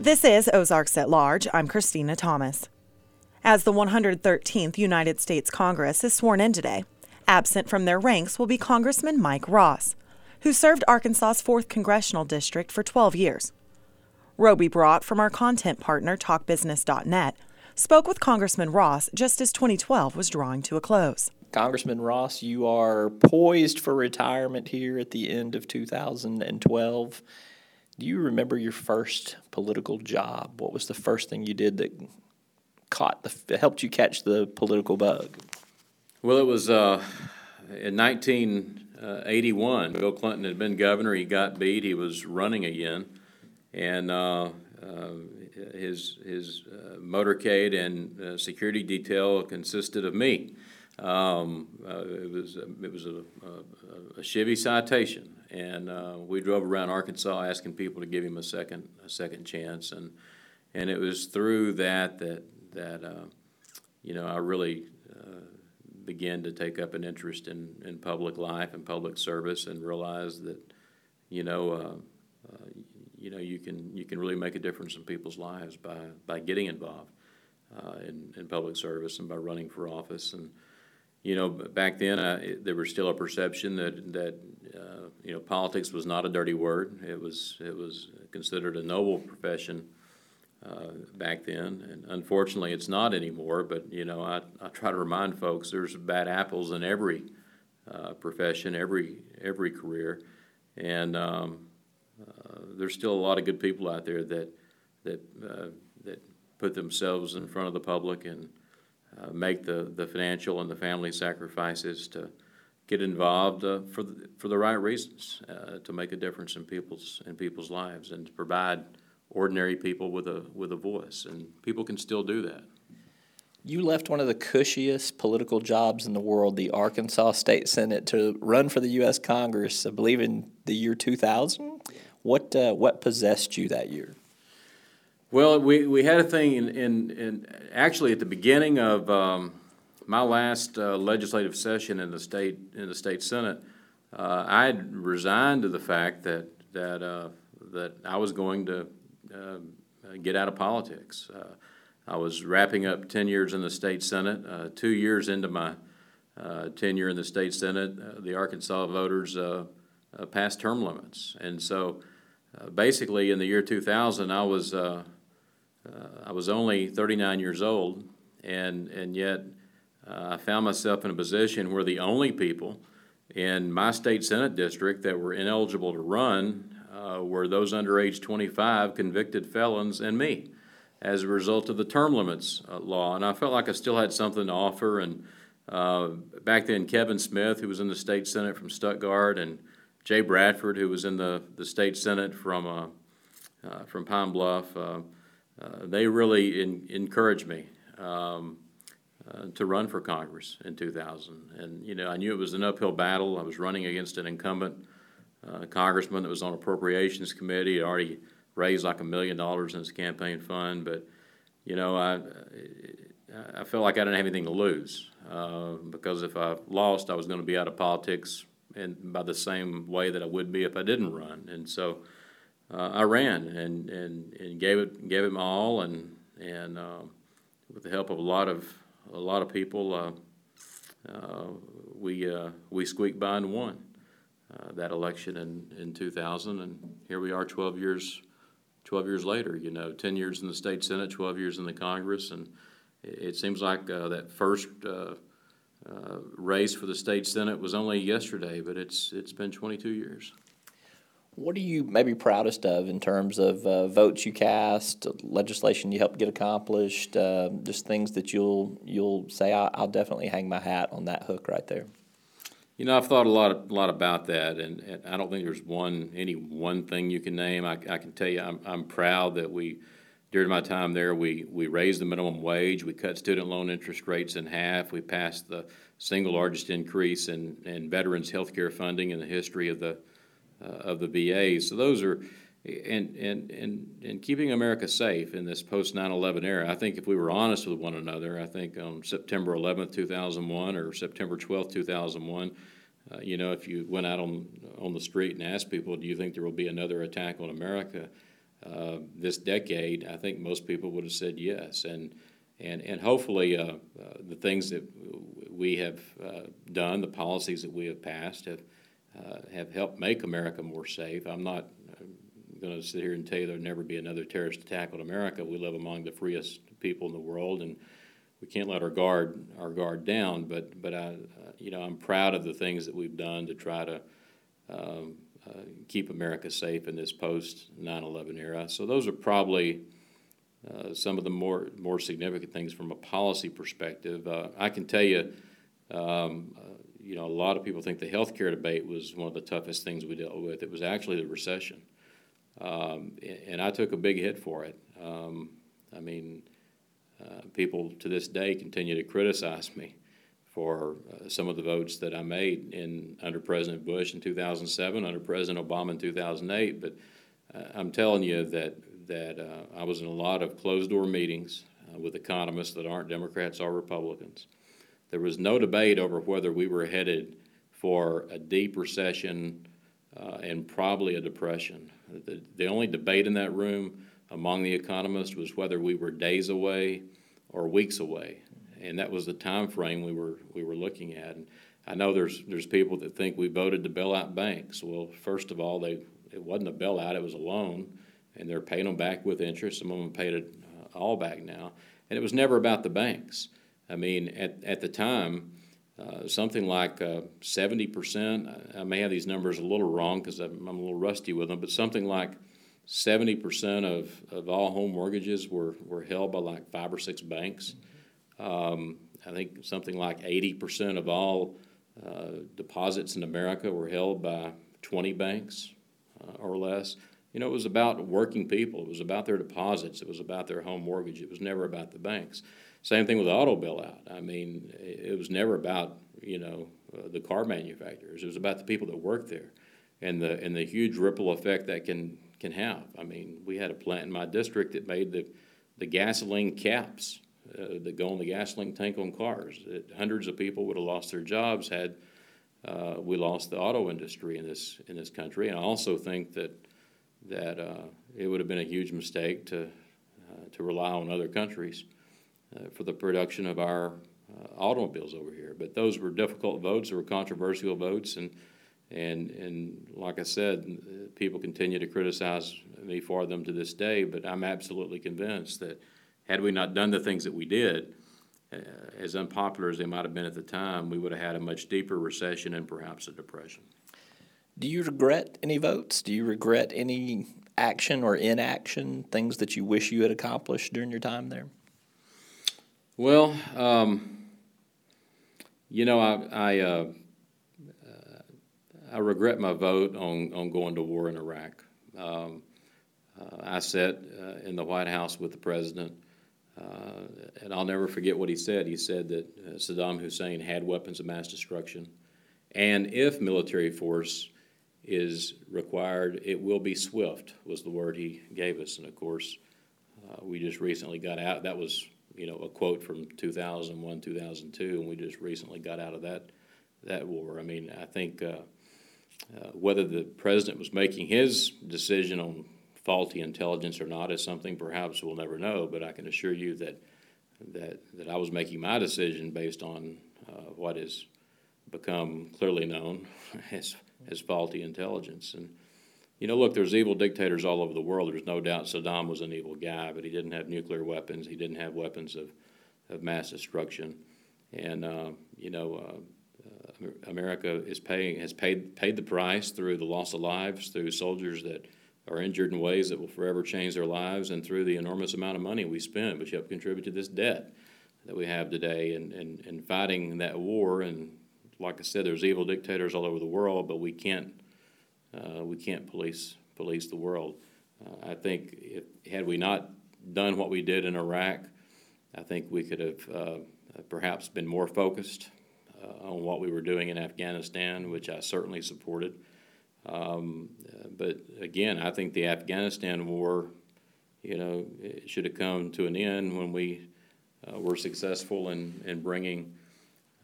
This is Ozarks at Large. I'm Christina Thomas. As the 113th United States Congress is sworn in today, absent from their ranks will be Congressman Mike Ross, who served Arkansas's 4th Congressional District for 12 years. Roby Brock from our content partner TalkBusiness.net spoke with Congressman Ross just as 2012 was drawing to a close. Congressman Ross, you are poised for retirement here at the end of 2012. Do you remember your first political job? What was the first thing you did that helped you catch the political bug? Well, it was in 1981. Bill Clinton had been governor. He got beat. He was running again, and his motorcade and security detail consisted of me. It was a Chevy Citation, and we drove around Arkansas asking people to give him a second chance, and it was through that I really began to take up an interest in public life and public service, and realized that you can really make a difference in people's lives by getting involved in public service and by running for office. And back then there was still a perception that politics was not a dirty word. It was considered a noble profession back then, and unfortunately it's not anymore. But I try to remind folks there's bad apples in every profession, every career, and there's still a lot of good people out there that put themselves in front of the public and make the financial and the family sacrifices to get involved for the right reasons, to make a difference in people's lives, and to provide ordinary people with a voice. And people can still do that. You left one of the cushiest political jobs in the world, the Arkansas State Senate, to run for the U.S. Congress, I believe in the year 2000. What possessed you that year? Well, we had a thing in actually at the beginning of my last legislative session in the state Senate. I had resigned to the fact that I was going to get out of politics. I was wrapping up 10 years in the state Senate. 2 years into my tenure in the state Senate, the Arkansas voters passed term limits, and so basically in the year 2000, I was only 39 years old, and yet I found myself in a position where the only people in my state Senate district that were ineligible to run were those under age 25, convicted felons, and me, as a result of the term limits law. And I felt like I still had something to offer. And back then, Kevin Smith, who was in the state Senate from Stuttgart, and Jay Bradford, who was in the state Senate from Pine Bluff, they really encouraged me to run for Congress in 2000. And, I knew it was an uphill battle. I was running against an incumbent congressman that was on Appropriations Committee. He already raised like $1 million in his campaign fund. But, I felt like I didn't have anything to lose because if I lost, I was going to be out of politics and by the same way that I would be if I didn't run. And so I ran and gave it my all, and with the help of a lot of people, we squeaked by and won that election in 2000, and here we are 12 years later. 10 years in the state Senate, 12 years in the Congress, and it seems like that first race for the state Senate was only yesterday, but it's been 22 years. What are you maybe proudest of in terms of votes you cast, legislation you helped get accomplished, just things that you'll say, I'll definitely hang my hat on that hook right there? I've thought a lot about that, and I don't think there's any one thing you can name. I can tell you I'm proud that during my time there, we raised the minimum wage, we cut student loan interest rates in half, we passed the single largest increase in veterans health care funding in the history of the VA. So those are, and keeping America safe in this post 9/11 era. I think if we were honest with one another, I think on September 11th, 2001 or September 12th, 2001, if you went out on the street and asked people, do you think there will be another attack on America? this decade, I think most people would have said yes. And hopefully the things that we have done, the policies that we have passed have helped make America more safe. I'm not going to sit here and tell you there'll never be another terrorist attack on America. We live among the freest people in the world, and we can't let our guard down. But I'm proud of the things that we've done to try to keep America safe in this post 9/11 era. So those are probably some of the more significant things from a policy perspective. I can tell you, a lot of people think the health care debate was one of the toughest things we dealt with. It was actually the recession, and I took a big hit for it. People to this day continue to criticize me for some of the votes that I made under President Bush in 2007, under President Obama in 2008. But I'm telling you that I was in a lot of closed-door meetings with economists that aren't Democrats or Republicans. There was no debate over whether we were headed for a deep recession and probably a depression. The only debate in that room among the economists was whether we were days away or weeks away, and that was the time frame we were looking at. And I know there's people that think we voted to bail out banks. Well, first of all, it wasn't a bailout; it was a loan, and they're paying them back with interest. Some of them paid it all back now, and it was never about the banks. I mean, at the time, something like 70%. I may have these numbers a little wrong because I'm a little rusty with them, but something like 70% of all home mortgages were held by like 5 or 6 banks. I think something like 80% of all deposits in America were held by 20 banks or less. It was about working people. It was about their deposits. It was about their home mortgage. It was never about the banks. Same thing with the auto bailout. I mean, it was never about the car manufacturers. It was about the people that work there, and the huge ripple effect that can have. I mean, we had a plant in my district that made the gasoline caps that go on the gasoline tank on cars. Hundreds of people would have lost their jobs had we lost the auto industry in this country. And I also think that it would have been a huge mistake to rely on other countries for the production of our automobiles over here. But those were difficult votes. They were controversial votes, and like I said, people continue to criticize me for them to this day. But I'm absolutely convinced that had we not done the things that we did, as unpopular as they might have been at the time, we would have had a much deeper recession and perhaps a depression. Do you regret any votes? Do you regret any action or inaction, things that you wish you had accomplished during your time there? Well, I regret my vote on going to war in Iraq. I sat in the White House with the president, and I'll never forget what he said. He said that Saddam Hussein had weapons of mass destruction, and if military force is required, it will be swift, was the word he gave us. And of course, we just recently got out. That was a quote from 2001, 2002, and we just recently got out of that war. I mean, I think whether the president was making his decision on faulty intelligence or not is something perhaps we'll never know, but I can assure you that I was making my decision based on what has become clearly known as faulty intelligence. And look, there's evil dictators all over the world. There's no doubt Saddam was an evil guy, but he didn't have nuclear weapons. He didn't have weapons of mass destruction. And, America has paid the price through the loss of lives, through soldiers that are injured in ways that will forever change their lives, and through the enormous amount of money we spend, which help contribute to this debt that we have today and fighting that war. And like I said, there's evil dictators all over the world, but we can't police the world. I think had we not done what we did in Iraq, I think we could have perhaps been more focused on what we were doing in Afghanistan, which I certainly supported. But again, I think the Afghanistan war, it should have come to an end when we were successful in bringing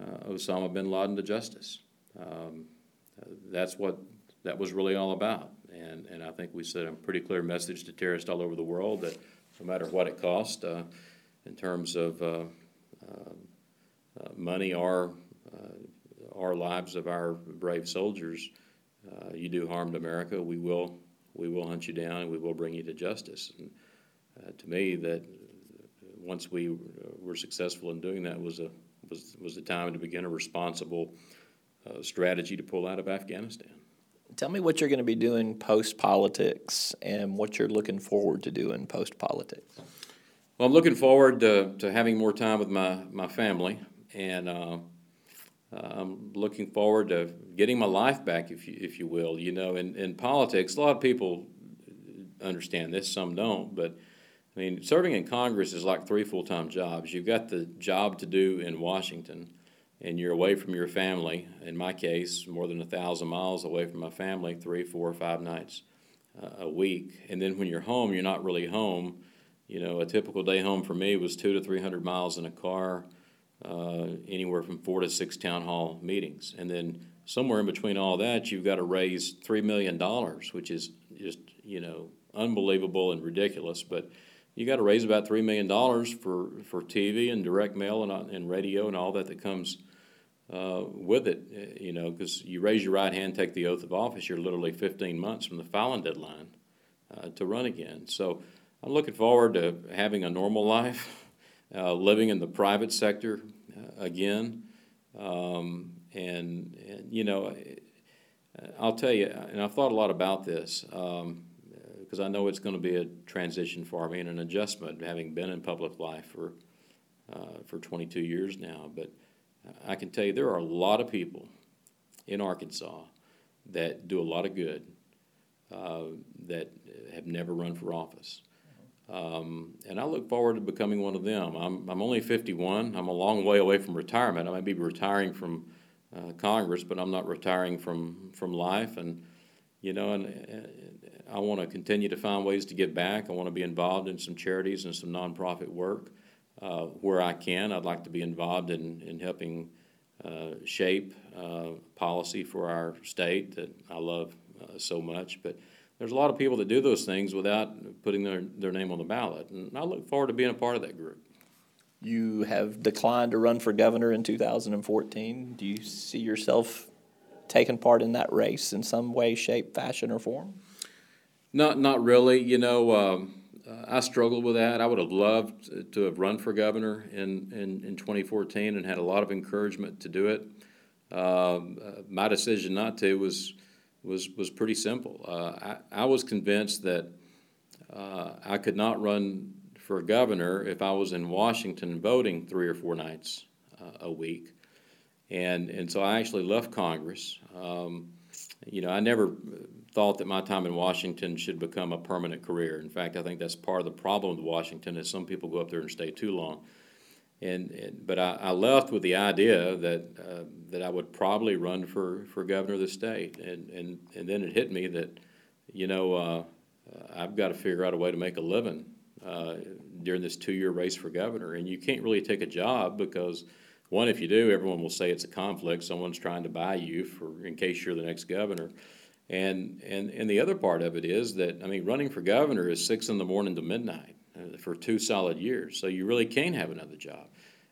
Osama bin Laden to justice. That's what that was really all about. And I think we sent a pretty clear message to terrorists all over the world that no matter what it costs, in terms of money or lives of our brave soldiers, you do harm to America, we will hunt you down and we will bring you to justice. And to me, that once we were successful in doing that was the time to begin a responsible strategy to pull out of Afghanistan. Tell me what you're going to be doing post-politics and what you're looking forward to doing post-politics. Well, I'm looking forward to having more time with my family, and I'm looking forward to getting my life back, if you will. You know, in politics, a lot of people understand this, some don't, but I mean, serving in Congress is like 3 full-time jobs. You've got the job to do in Washington, and you're away from your family. In my case, more than 1,000 miles away from my family, 3, 4, 5 nights a week. And then when you're home, you're not really home. You know, a typical day home for me was 200 to 300 miles in a car, anywhere from 4 to 6 town hall meetings. And then somewhere in between all that, you've got to raise $3 million, which is just, you know, unbelievable and ridiculous. But you got to raise about $3 million for TV and direct mail and radio and all that comes with it, you know, because you raise your right hand, take the oath of office, you're literally 15 months from the filing deadline to run again. So I'm looking forward to having a normal life, living in the private sector again. And, you know, I'll tell you, and I've thought a lot about this, because I know it's going to be a transition for me and an adjustment, having been in public life for 22 years now. But I can tell you there are a lot of people in Arkansas that do a lot of good that have never run for office. And I look forward to becoming one of them. I'm only 51. I'm a long way away from retirement. I may be retiring from Congress, but I'm not retiring from life. And, you know, and I want to continue to find ways to give back. I want to be involved in some charities and some nonprofit work. Where I can, I'd like to be involved in helping shape policy for our state that I love so much. But there's a lot of people that do those things without putting their name on the ballot, and I look forward to being a part of that group. You have declined to run for governor in 2014. Do you see yourself taking part in that race in some way, shape, fashion, or form? Not really. You know, I struggled with that. I would have loved to have run for governor in 2014 and had a lot of encouragement to do it. My decision not to was pretty simple. I was convinced that I could not run for governor if I was in Washington voting 3 or 4 nights a week. And so I actually left Congress. You know, I never thought that my time in Washington should become a permanent career. In fact, I think that's part of the problem with Washington is some people go up there and stay too long. But I left with the idea that I would probably run for governor of the state. And then it hit me that, you know, I've got to figure out a way to make a living during this 2-year race for governor. And you can't really take a job because, one, if you do, everyone will say it's a conflict. Someone's trying to buy you in case you're the next governor. And the other part of it is that, I mean, running for governor is 6 in the morning to midnight for 2 solid years. So you really can't have another job.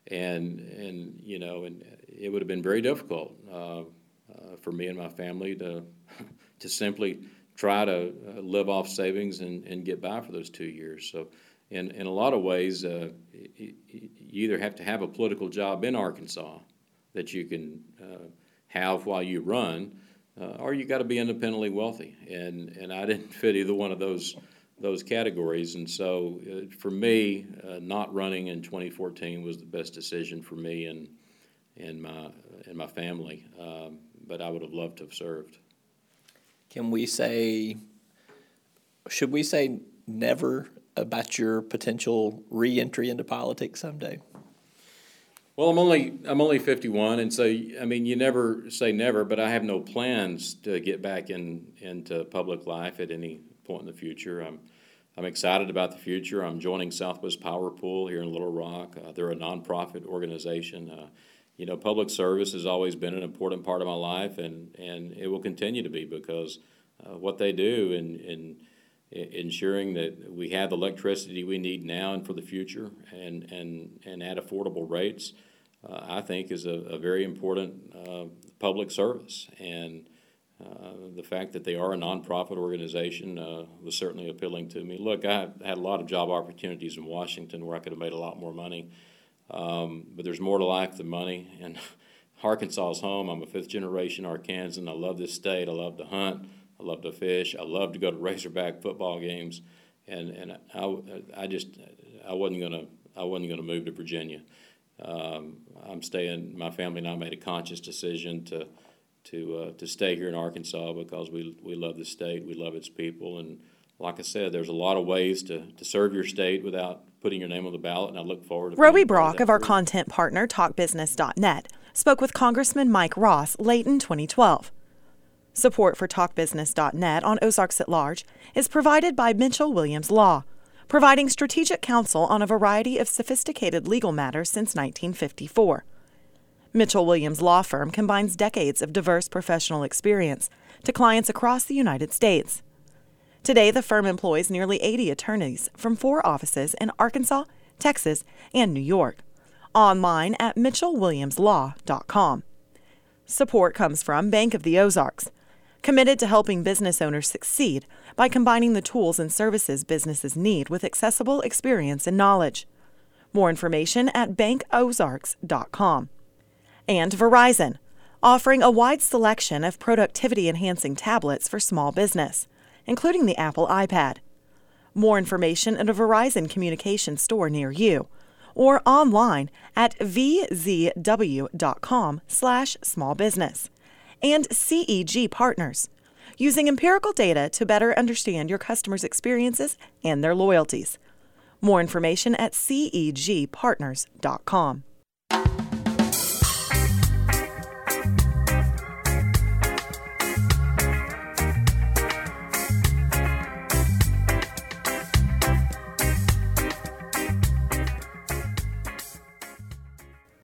And you know, and it would have been very difficult for me and my family to simply try to live off savings and get by for those 2 years. So in a lot of ways, you either have to have a political job in Arkansas that you can have while you run, or you got to be independently wealthy, and I didn't fit either one of those categories, and so for me, not running in 2014 was the best decision for me and my family. But I would have loved to have served. Should we say never about your potential re-entry into politics someday? Well, I'm only 51, and so I mean, you never say never, but I have no plans to get back into public life at any point in the future. I'm excited about the future. I'm joining Southwest Power Pool here in Little Rock. They're a nonprofit organization. You know, public service has always been an important part of my life, and it will continue to be because what they do in ensuring that we have the electricity we need now and for the future, and at affordable rates, I think is a very important public service. And the fact that they are a nonprofit organization was certainly appealing to me. Look, I had a lot of job opportunities in Washington where I could have made a lot more money, but there's more to life than money. And Arkansas is home. I'm a fifth-generation Arkansan. I love this state. I love to hunt. I love to fish. I love to go to Razorback football games, and I wasn't gonna move to Virginia. I'm staying. My family and I made a conscious decision to stay here in Arkansas because we love the state, we love its people, and like I said, there's a lot of ways to serve your state without putting your name on the ballot, and I look forward to Rowie Brock of our content partner TalkBusiness.net spoke with Congressman Mike Ross late in 2012. Support for TalkBusiness.net on Ozarks at Large is provided by Mitchell Williams Law, providing strategic counsel on a variety of sophisticated legal matters since 1954. Mitchell Williams Law Firm combines decades of diverse professional experience to clients across the United States. Today, the firm employs nearly 80 attorneys from 4 offices in Arkansas, Texas, and New York. Online at mitchellwilliamslaw.com. Support comes from Bank of the Ozarks, committed to helping business owners succeed by combining the tools and services businesses need with accessible experience and knowledge. More information at bankozarks.com. And Verizon, offering a wide selection of productivity-enhancing tablets for small business, including the Apple iPad. More information at a Verizon communications store near you, or online at vzw.com/smallbusiness. And CEG Partners, using empirical data to better understand your customers' experiences and their loyalties. More information at cegpartners.com.